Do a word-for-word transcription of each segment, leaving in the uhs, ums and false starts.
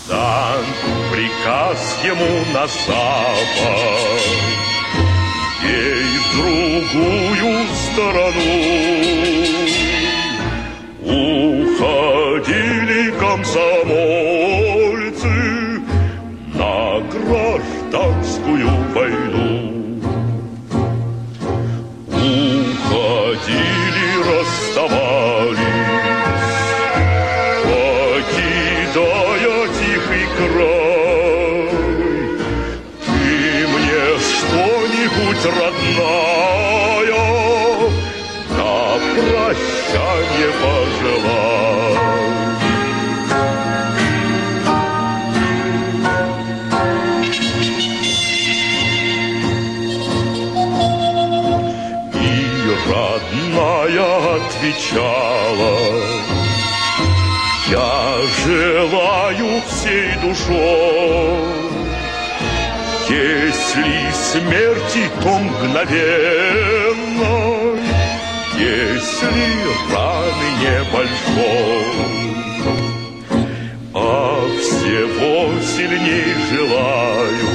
Дан приказ ему на запад, ей в другую сторону. Уходили комсомольцы на гражданскую войну. Уходили, расставались, покидая тихий край. Ты мне что-нибудь, родная, на прощанье пожелай. И родная отвечала: я желаю всей душой, если смерти, то мгновенной, если раны небольшой, а всего сильней желаю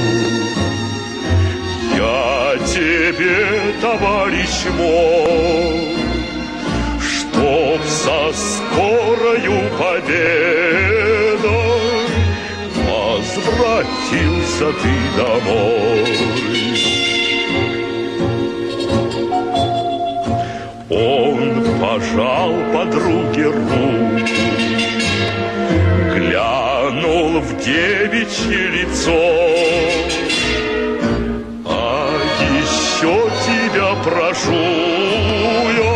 я тебе, товарищ мой, чтоб со скорою победой возвратился ты домой. Он пожал подруге руку, глянул в девичье лицо: а еще тебя прошу я,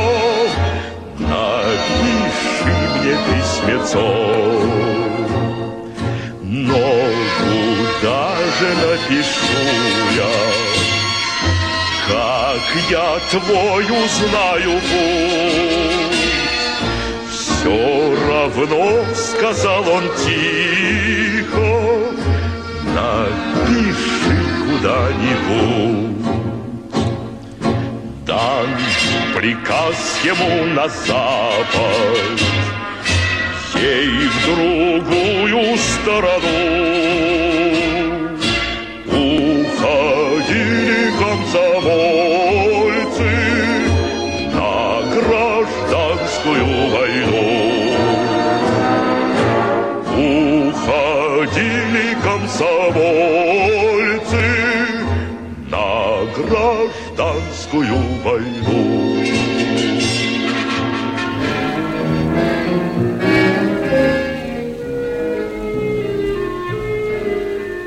напиши мне письмецо. Но куда же напишу я, как я твой узнаю путь? Все равно, сказал он тихо, напиши куда-нибудь. Дан приказ ему на запад, ей в другую сторону. Уходили комсомольцы на гражданскую войну. Уходили комсомольцы на гражданскую войну.